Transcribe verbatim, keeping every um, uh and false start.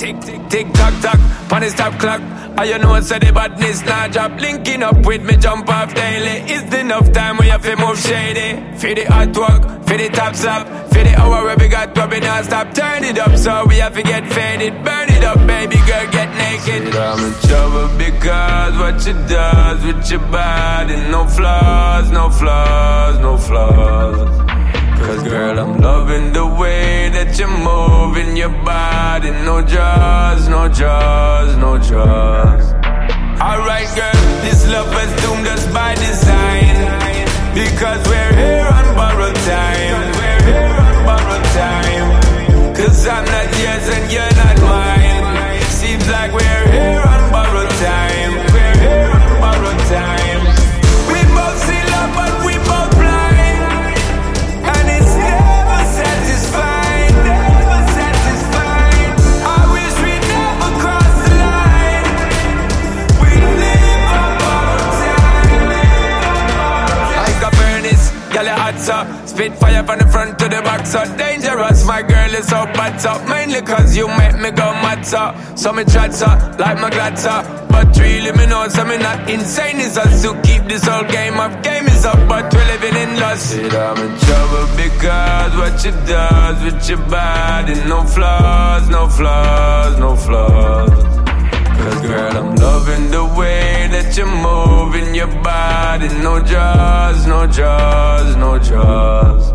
Tick, tick, tick, tock, tock, pon the stop clock. I you know so the badness not drop. Linking up with me jump off daily. It's enough time where you feel move shady. Feel the hot work, feel the top slap. Feel the hour where we got to be non-stop. Turn it up so we have to get faded. Burn it up baby girl, get naked. I'm in trouble because what you does with your body. No flaws, no flaws, no flaws. Cause girl, I'm loving the way that you're moving your body. No jaws, no jaws, no jaws. Alright girl, this love has doomed us by design. Because we're here on borrowed time. We're here on borrowed time. Cause I'm not yours and you're not mine. Seems like we're here on borrowed time. We're here on borrowed time. We both see love but we both blind. And it's never satisfying, never satisfying. I wish we never crossed the line. We live on borrowed time. I got furnace, girl you hot so. Spit fire from the front to the back so. Dangerous, my girl is so bad so. Mainly cause you make me go mad so. So me chat so, like my glad so. But really me know so me not insane. It's us to keep this whole game up. Game is up but we're living in lust. Shit, I'm in trouble because what you does with your body. No flaws, no flaws, no flaws. Cause girl, I'm loving the way that you're moving your body. No jaws, no jaws, no jaws.